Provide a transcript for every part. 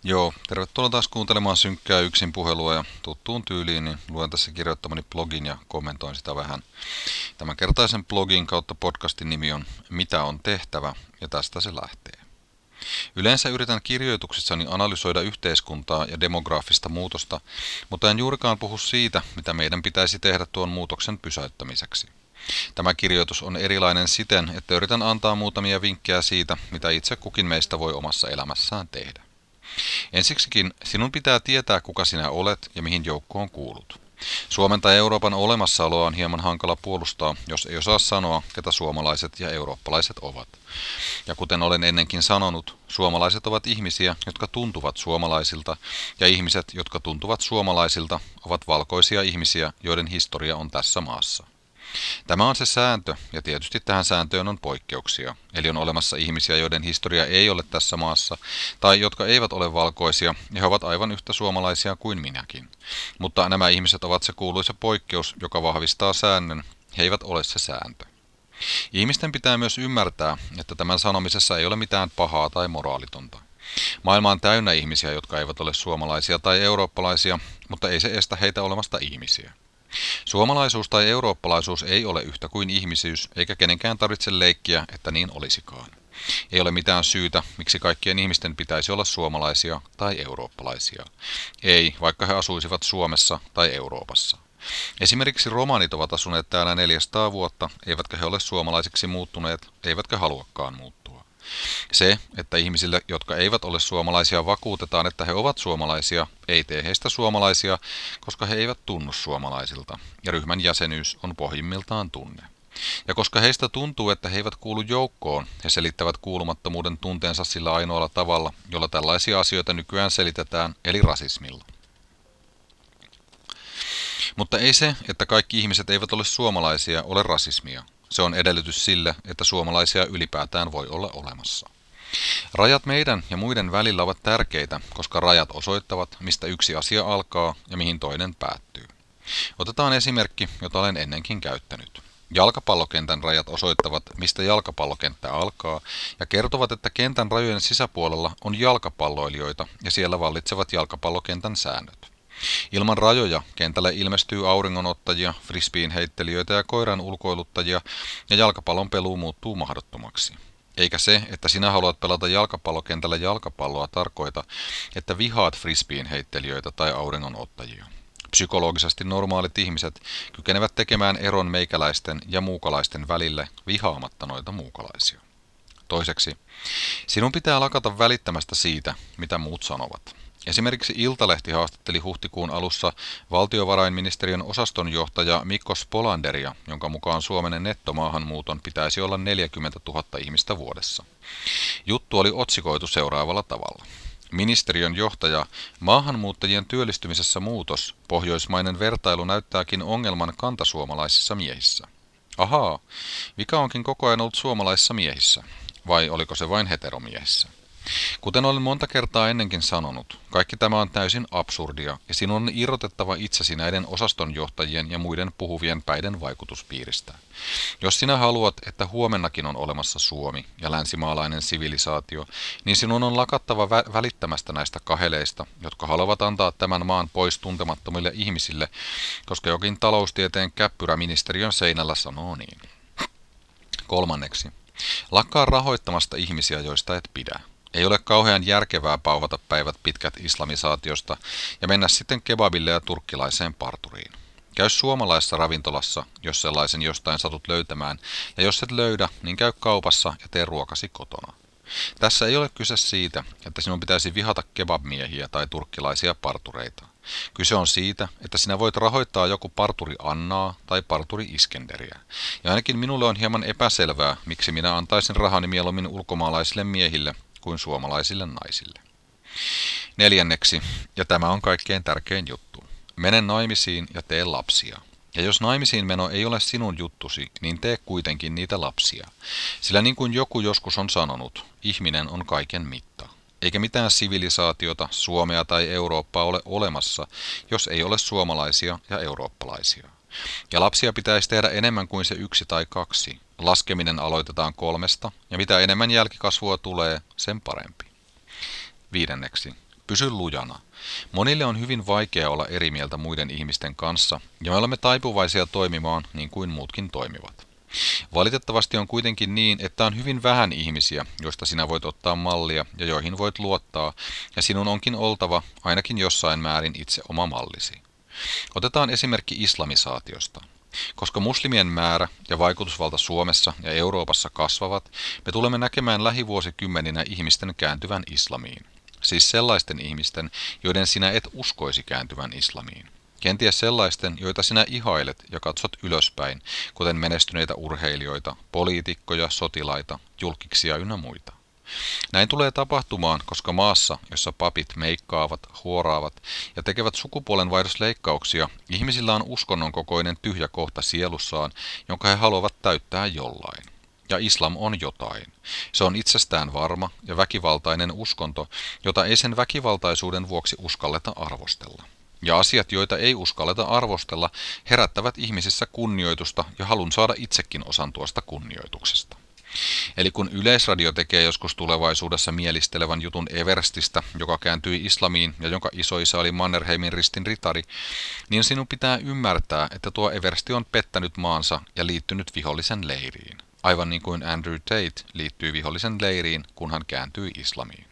Joo, tervetuloa taas kuuntelemaan synkkää yksin puhelua ja tuttuun tyyliin, niin luen tässä kirjoittamani blogin ja kommentoin sitä vähän. Tämänkertaisen blogin kautta podcastin nimi on Mitä on tehtävä ja tästä se lähtee. Yleensä yritän kirjoituksissani analysoida yhteiskuntaa ja demografista muutosta, mutta en juurikaan puhu siitä, mitä meidän pitäisi tehdä tuon muutoksen pysäyttämiseksi. Tämä kirjoitus on erilainen siten, että yritän antaa muutamia vinkkejä siitä, mitä itse kukin meistä voi omassa elämässään tehdä. Ensiksikin sinun pitää tietää, kuka sinä olet ja mihin joukkoon kuulut. Suomen tai Euroopan olemassaoloa on hieman hankala puolustaa, jos ei osaa sanoa, ketä suomalaiset ja eurooppalaiset ovat. Ja kuten olen ennenkin sanonut, suomalaiset ovat ihmisiä, jotka tuntuvat suomalaisilta, ja ihmiset, jotka tuntuvat suomalaisilta, ovat valkoisia ihmisiä, joiden historia on tässä maassa. Tämä on se sääntö, ja tietysti tähän sääntöön on poikkeuksia, eli on olemassa ihmisiä, joiden historia ei ole tässä maassa, tai jotka eivät ole valkoisia, ja he ovat aivan yhtä suomalaisia kuin minäkin. Mutta nämä ihmiset ovat se kuuluisa poikkeus, joka vahvistaa säännön, he eivät ole se sääntö. Ihmisten pitää myös ymmärtää, että tämän sanomisessa ei ole mitään pahaa tai moraalitonta. Maailma on täynnä ihmisiä, jotka eivät ole suomalaisia tai eurooppalaisia, mutta ei se estä heitä olemasta ihmisiä. Suomalaisuus tai eurooppalaisuus ei ole yhtä kuin ihmisyys, eikä kenenkään tarvitse leikkiä, että niin olisikaan. Ei ole mitään syytä, miksi kaikkien ihmisten pitäisi olla suomalaisia tai eurooppalaisia. Ei, vaikka he asuisivat Suomessa tai Euroopassa. Esimerkiksi romanit ovat asuneet täällä 400 vuotta, eivätkä he ole suomalaisiksi muuttuneet, eivätkä haluakaan muuttua. Se, että ihmisille, jotka eivät ole suomalaisia, vakuutetaan, että he ovat suomalaisia, ei tee heistä suomalaisia, koska he eivät tunnu suomalaisilta, ja ryhmän jäsenyys on pohjimmiltaan tunne. Ja koska heistä tuntuu, että he eivät kuulu joukkoon, he selittävät kuulumattomuuden tunteensa sillä ainoalla tavalla, jolla tällaisia asioita nykyään selitetään, eli rasismilla. Mutta ei se, että kaikki ihmiset eivät ole suomalaisia, ole rasismia. Se on edellytys sille, että suomalaisia ylipäätään voi olla olemassa. Rajat meidän ja muiden välillä ovat tärkeitä, koska rajat osoittavat, mistä yksi asia alkaa ja mihin toinen päättyy. Otetaan esimerkki, jota olen ennenkin käyttänyt. Jalkapallokentän rajat osoittavat, mistä jalkapallokenttä alkaa, ja kertovat, että kentän rajojen sisäpuolella on jalkapalloilijoita ja siellä vallitsevat jalkapallokentän säännöt. Ilman rajoja kentälle ilmestyy auringonottajia, frisbeen heittelijöitä ja koiran ulkoiluttajia, ja jalkapallon peluu muuttuu mahdottomaksi. Eikä se, että sinä haluat pelata jalkapallokentällä jalkapalloa, tarkoita, että vihaat frisbeen heittelijöitä tai auringonottajia. Psykologisesti normaalit ihmiset kykenevät tekemään eron meikäläisten ja muukalaisten välille vihaamatta noita muukalaisia. Toiseksi, sinun pitää lakata välittämästä siitä, mitä muut sanovat. Esimerkiksi Iltalehti haastatteli huhtikuun alussa valtiovarainministeriön osastonjohtaja Mikko Spolanderia, jonka mukaan Suomen nettomaahanmuuton pitäisi olla 40 000 ihmistä vuodessa. Juttu oli otsikoitu seuraavalla tavalla. Ministeriön johtaja, maahanmuuttajien työllistymisessä muutos, pohjoismainen vertailu näyttääkin ongelman kantasuomalaisissa miehissä. Ahaa, vika onkin koko ajan ollut suomalaisissa miehissä, vai oliko se vain heteromiehissä? Kuten olen monta kertaa ennenkin sanonut, kaikki tämä on täysin absurdia ja sinun on irrotettava itsesi näiden osastonjohtajien ja muiden puhuvien päiden vaikutuspiiristä. Jos sinä haluat, että huomennakin on olemassa Suomi ja länsimaalainen sivilisaatio, niin sinun on lakattava välittämästä näistä kaheleista, jotka haluavat antaa tämän maan pois tuntemattomille ihmisille, koska jokin taloustieteen käppyrä ministeriön seinällä sanoo niin. Kolmanneksi. Lakkaa rahoittamasta ihmisiä, joista et pidä. Ei ole kauhean järkevää pauvata päivät pitkät islamisaatiosta ja mennä sitten kebabille ja turkkilaiseen parturiin. Käy suomalaisessa ravintolassa, jos sellaisen jostain satut löytämään, ja jos et löydä, niin käy kaupassa ja tee ruokasi kotona. Tässä ei ole kyse siitä, että sinun pitäisi vihata kebabmiehiä tai turkkilaisia partureita. Kyse on siitä, että sinä voit rahoittaa joku parturi Annaa tai parturi Iskenderiä. Ja ainakin minulle on hieman epäselvää, miksi minä antaisin rahani mieluummin ulkomaalaisille miehille kuin suomalaisille naisille. Neljänneksi, ja tämä on kaikkein tärkein juttu. Mene naimisiin ja tee lapsia. Ja jos naimisiin meno ei ole sinun juttusi, niin tee kuitenkin niitä lapsia. Sillä niin kuin joku joskus on sanonut, ihminen on kaiken mitta. Eikä mitään sivilisaatiota, Suomea tai Eurooppaa ole olemassa, jos ei ole suomalaisia ja eurooppalaisia. Ja lapsia pitäisi tehdä enemmän kuin se 1 tai 2. Laskeminen aloitetaan 3, ja mitä enemmän jälkikasvua tulee, sen parempi. Viidenneksi. Pysy lujana. Monille on hyvin vaikea olla eri mieltä muiden ihmisten kanssa, ja me olemme taipuvaisia toimimaan niin kuin muutkin toimivat. Valitettavasti on kuitenkin niin, että on hyvin vähän ihmisiä, joista sinä voit ottaa mallia ja joihin voit luottaa, ja sinun onkin oltava ainakin jossain määrin itse oma mallisi. Otetaan esimerkki islamisaatiosta. Koska muslimien määrä ja vaikutusvalta Suomessa ja Euroopassa kasvavat, me tulemme näkemään lähivuosikymmeninä ihmisten kääntyvän islamiin. Siis sellaisten ihmisten, joiden sinä et uskoisi kääntyvän islamiin. Kenties sellaisten, joita sinä ihailet ja katsot ylöspäin, kuten menestyneitä urheilijoita, poliitikkoja, sotilaita, julkiksia ynnä muita. Näin tulee tapahtumaan, koska maassa, jossa papit meikkaavat, huoraavat ja tekevät sukupuolenvaihdosleikkauksia, ihmisillä on uskonnon kokoinen tyhjä kohta sielussaan, jonka he haluavat täyttää jollain. Ja islam on jotain. Se on itsestään varma ja väkivaltainen uskonto, jota ei sen väkivaltaisuuden vuoksi uskalleta arvostella. Ja asiat, joita ei uskalleta arvostella, herättävät ihmisissä kunnioitusta ja halun saada itsekin osan tuosta kunnioituksesta. Eli kun Yleisradio tekee joskus tulevaisuudessa mielistelevän jutun Everstistä, joka kääntyi islamiin ja jonka isoisä oli Mannerheimin ristin ritari, niin sinun pitää ymmärtää, että tuo Eversti on pettänyt maansa ja liittynyt vihollisen leiriin. Aivan niin kuin Andrew Tate liittyy vihollisen leiriin, kun hän kääntyi islamiin.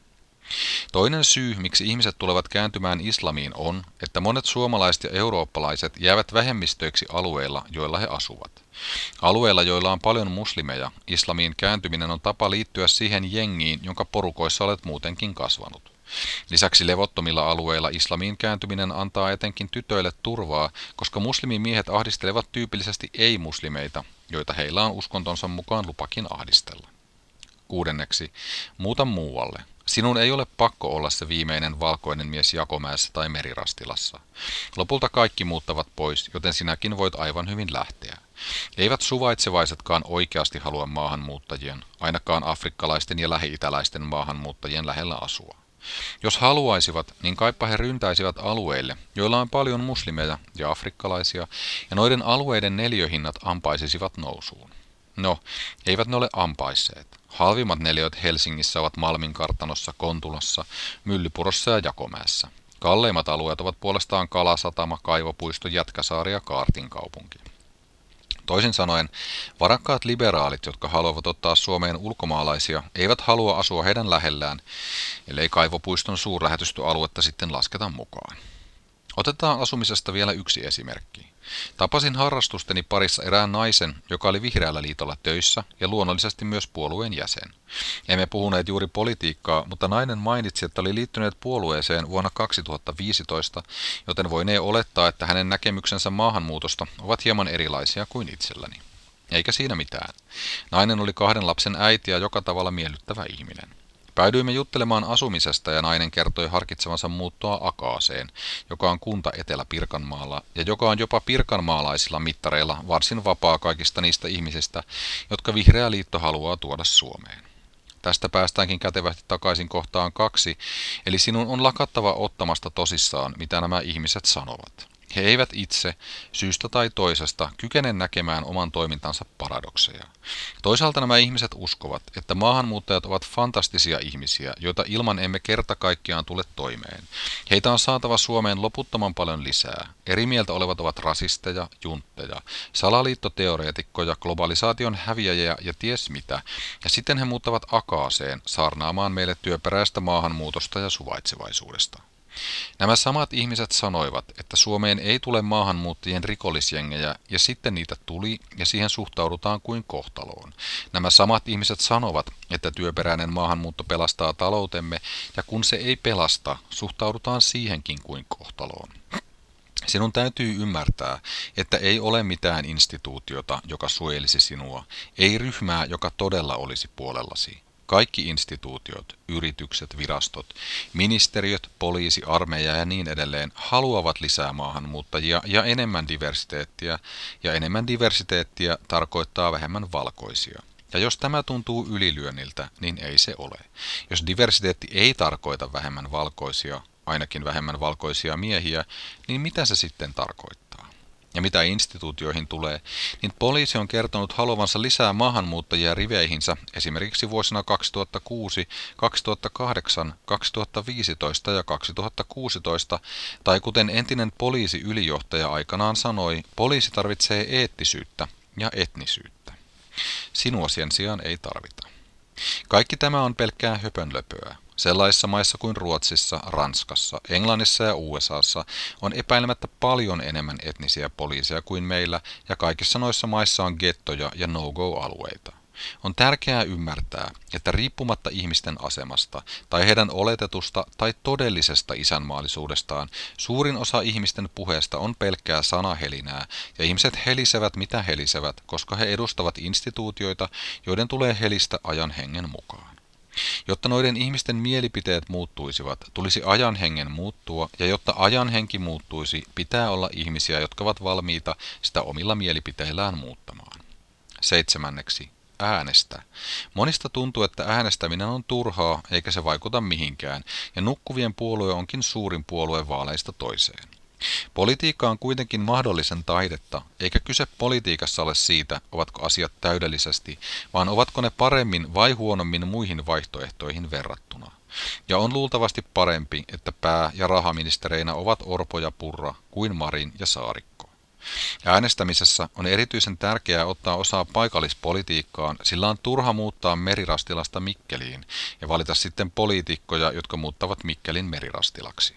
Toinen syy, miksi ihmiset tulevat kääntymään islamiin on, että monet suomalaiset ja eurooppalaiset jäävät vähemmistöiksi alueilla, joilla he asuvat. Alueilla, joilla on paljon muslimeja, islamiin kääntyminen on tapa liittyä siihen jengiin, jonka porukoissa olet muutenkin kasvanut. Lisäksi levottomilla alueilla islamiin kääntyminen antaa etenkin tytöille turvaa, koska muslimimiehet ahdistelevat tyypillisesti ei-muslimeita, joita heillä on uskontonsa mukaan lupakin ahdistella. Kuudenneksi, muuta muualle. Sinun ei ole pakko olla se viimeinen valkoinen mies Jakomäessä tai Merirastilassa. Lopulta kaikki muuttavat pois, joten sinäkin voit aivan hyvin lähteä. Eivät suvaitsevaisetkaan oikeasti halua maahanmuuttajien, ainakaan afrikkalaisten ja lähi-itäläisten maahanmuuttajien lähellä asua. Jos haluaisivat, niin kaipa he ryntäisivät alueille, joilla on paljon muslimeja ja afrikkalaisia, ja noiden alueiden neliöhinnat ampaisisivat nousuun. No, eivät ne ole ampaisseet. Halvimmat neliöt Helsingissä ovat Malmin kartanossa, Kontulassa, Myllypurossa ja Jakomäessä. Kalleimmat alueet ovat puolestaan Kalasatama, Kaivopuisto, Jätkäsaari ja Kaartin kaupunki. Toisin sanoen, varakkaat liberaalit, jotka haluavat ottaa Suomeen ulkomaalaisia, eivät halua asua heidän lähellään, ellei Kaivopuiston suurlähetystöaluetta sitten lasketa mukaan. Otetaan asumisesta vielä yksi esimerkki. Tapasin harrastusteni parissa erään naisen, joka oli Vihreällä liitolla töissä ja luonnollisesti myös puolueen jäsen. Emme puhuneet juuri politiikkaa, mutta nainen mainitsi, että oli liittyneet puolueeseen vuonna 2015, joten voinee olettaa, että hänen näkemyksensä maahanmuutosta ovat hieman erilaisia kuin itselläni. Eikä siinä mitään. Nainen oli 2 lapsen äiti ja joka tavalla miellyttävä ihminen. Päädyimme juttelemaan asumisesta ja nainen kertoi harkitsevansa muuttoa Akaaseen, joka on kunta Etelä-Pirkanmaalla ja joka on jopa pirkanmaalaisilla mittareilla varsin vapaa kaikista niistä ihmisistä, jotka Vihreä liitto haluaa tuoda Suomeen. Tästä päästäänkin kätevästi takaisin kohtaan 2, eli sinun on lakattava ottamasta tosissaan, mitä nämä ihmiset sanovat. He eivät itse, syystä tai toisesta, kykene näkemään oman toimintansa paradokseja. Toisaalta nämä ihmiset uskovat, että maahanmuuttajat ovat fantastisia ihmisiä, joita ilman emme kerta kaikkiaan tule toimeen. Heitä on saatava Suomeen loputtoman paljon lisää. Eri mieltä olevat ovat rasisteja, juntteja, salaliittoteoreetikkoja, globalisaation häviäjiä ja ties mitä, ja sitten he muuttavat Akaaseen saarnaamaan meille työperäistä maahanmuutosta ja suvaitsevaisuudesta. Nämä samat ihmiset sanoivat, että Suomeen ei tule maahanmuuttajien rikollisjengejä, ja sitten niitä tuli, ja siihen suhtaudutaan kuin kohtaloon. Nämä samat ihmiset sanovat, että työperäinen maahanmuutto pelastaa taloutemme, ja kun se ei pelasta, suhtaudutaan siihenkin kuin kohtaloon. Sinun täytyy ymmärtää, että ei ole mitään instituutiota, joka suojelisi sinua, ei ryhmää, joka todella olisi puolellasi. Kaikki instituutiot, yritykset, virastot, ministeriöt, poliisi, armeija ja niin edelleen haluavat lisää maahanmuuttajia ja enemmän diversiteettiä tarkoittaa vähemmän valkoisia. Ja jos tämä tuntuu ylilyönniltä, niin ei se ole. Jos diversiteetti ei tarkoita vähemmän valkoisia, ainakin vähemmän valkoisia miehiä, niin mitä se sitten tarkoittaa? Ja mitä instituutioihin tulee, niin poliisi on kertonut haluavansa lisää maahanmuuttajia riveihinsä esimerkiksi vuosina 2006, 2008, 2015 ja 2016, tai kuten entinen poliisiylijohtaja aikanaan sanoi, poliisi tarvitsee eettisyyttä ja etnisyyttä. Sinua sen sijaan ei tarvita. Kaikki tämä on pelkkää höpönlöpöä. Sellaisissa maissa kuin Ruotsissa, Ranskassa, Englannissa ja USAssa on epäilemättä paljon enemmän etnisiä poliiseja kuin meillä, ja kaikissa noissa maissa on gettoja ja no-go-alueita. On tärkeää ymmärtää, että riippumatta ihmisten asemasta tai heidän oletetusta tai todellisesta isänmaallisuudestaan, suurin osa ihmisten puheesta on pelkkää sanahelinää, ja ihmiset helisevät mitä helisevät, koska he edustavat instituutioita, joiden tulee helistä ajan hengen mukaan. Jotta noiden ihmisten mielipiteet muuttuisivat, tulisi ajan hengen muuttua, ja jotta ajan henki muuttuisi, pitää olla ihmisiä, jotka ovat valmiita sitä omilla mielipiteillään muuttamaan. 7. Äänestä. Monista tuntuu, että äänestäminen on turhaa, eikä se vaikuta mihinkään, ja nukkuvien puolue onkin suurin puolue vaaleista toiseen. Politiikka on kuitenkin mahdollisen taidetta, eikä kyse politiikassa ole siitä, ovatko asiat täydellisesti, vaan ovatko ne paremmin vai huonommin muihin vaihtoehtoihin verrattuna. Ja on luultavasti parempi, että pää- ja rahaministereinä ovat Orpo ja Purra kuin Marin ja Saarikko. Äänestämisessä on erityisen tärkeää ottaa osaa paikallispolitiikkaan, sillä on turha muuttaa Merirastilasta Mikkeliin ja valita sitten poliitikkoja, jotka muuttavat Mikkelin Merirastilaksi.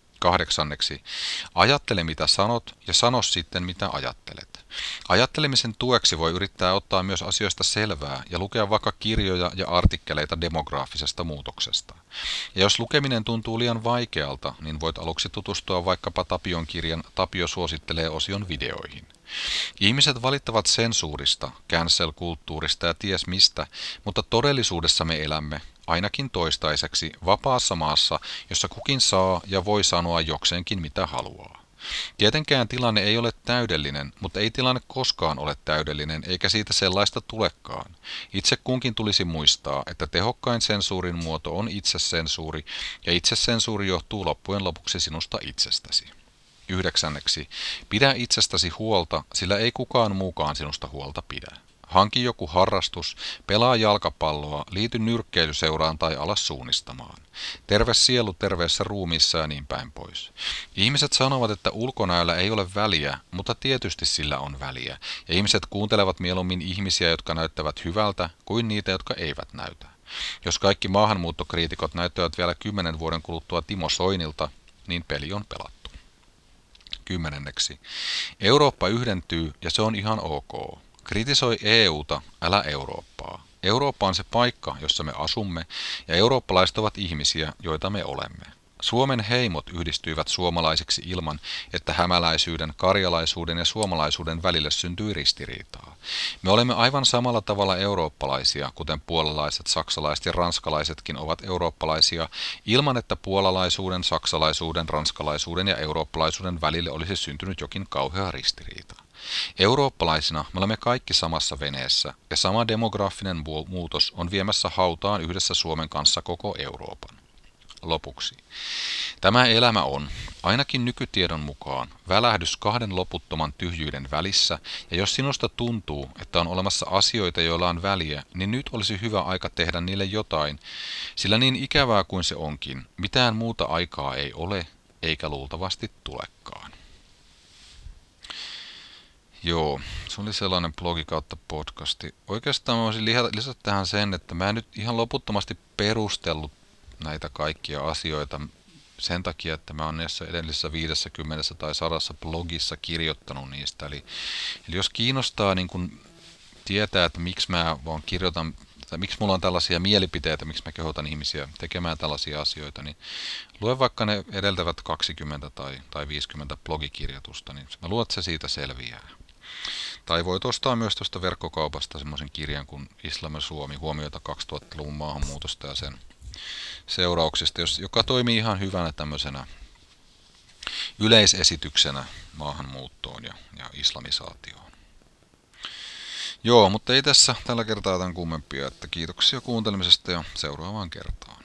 8. Ajattele mitä sanot ja sano sitten mitä ajattelet. Ajattelemisen tueksi voi yrittää ottaa myös asioista selvää ja lukea vaikka kirjoja ja artikkeleita demograafisesta muutoksesta. Ja jos lukeminen tuntuu liian vaikealta, niin voit aluksi tutustua vaikkapa Tapion kirjan Tapio suosittelee osion videoihin. Ihmiset valittavat sensuurista, cancel-kulttuurista ja ties mistä, mutta todellisuudessa me elämme, ainakin toistaiseksi, vapaassa maassa, jossa kukin saa ja voi sanoa jokseenkin mitä haluaa. Tietenkään tilanne ei ole täydellinen, mutta ei tilanne koskaan ole täydellinen, eikä siitä sellaista tulekaan. Itse kunkin tulisi muistaa, että tehokkain sensuurin muoto on itsesensuuri, ja itsesensuuri johtuu loppujen lopuksi sinusta itsestäsi. 9. Pidä itsestäsi huolta, sillä ei kukaan muukaan sinusta huolta pidä. Hanki joku harrastus, pelaa jalkapalloa, liity nyrkkeilyseuraan tai ala suunnistamaan. Terve sielu terveessä ruumiissa ja niin päin pois. Ihmiset sanovat, että ulkonäöllä ei ole väliä, mutta tietysti sillä on väliä. Ja ihmiset kuuntelevat mieluummin ihmisiä, jotka näyttävät hyvältä, kuin niitä, jotka eivät näytä. Jos kaikki maahanmuuttokriitikot näyttävät vielä 10 vuoden kuluttua Timo Soinilta, niin peli on pelattu. 10. Eurooppa yhdentyy ja se on ihan ok. Kritisoi EUta, älä Eurooppaa. Eurooppa on se paikka, jossa me asumme, ja eurooppalaiset ovat ihmisiä, joita me olemme. Suomen heimot yhdistyivät suomalaisiksi ilman, että hämäläisyyden, karjalaisuuden ja suomalaisuuden välille syntyi ristiriitaa. Me olemme aivan samalla tavalla eurooppalaisia, kuten puolalaiset, saksalaiset ja ranskalaisetkin ovat eurooppalaisia, ilman että puolalaisuuden, saksalaisuuden, ranskalaisuuden ja eurooppalaisuuden välille olisi syntynyt jokin kauhea ristiriita. Eurooppalaisina me olemme kaikki samassa veneessä, ja sama demografinen muutos on viemässä hautaan yhdessä Suomen kanssa koko Euroopan. Lopuksi. Tämä elämä on, ainakin nykytiedon mukaan, välähdys kahden loputtoman tyhjyyden välissä, ja jos sinusta tuntuu, että on olemassa asioita, joilla on väliä, niin nyt olisi hyvä aika tehdä niille jotain, sillä niin ikävää kuin se onkin, mitään muuta aikaa ei ole, eikä luultavasti tulekaan. Joo, se oli sellainen blogi kautta podcasti. Oikeastaan mä voisin lisätä tähän sen, että mä en nyt ihan loputtomasti perustellut näitä kaikkia asioita sen takia, että mä oon näissä edellisissä 50 tai 100 blogissa kirjoittanut niistä. Eli jos kiinnostaa niin kun tietää, että miksi mä vaan kirjoitan, tai miksi mulla on tällaisia mielipiteitä, miksi mä kehotan ihmisiä tekemään tällaisia asioita, niin lue vaikka ne edeltävät 20 tai 50 blogikirjoitusta, niin mä luulen, että se siitä selviää. Tai voit ostaa myös tuosta verkkokaupasta semmoisen kirjan kuin Islam ja Suomi, huomioita 2000-luvun maahanmuutosta ja sen seurauksista, joka toimii ihan hyvänä tämmöisenä yleisesityksenä maahanmuuttoon ja islamisaatioon. Joo, mutta ei tässä tällä kertaa tämän kummempia, että kiitoksia kuuntelemisesta ja seuraavaan kertaan.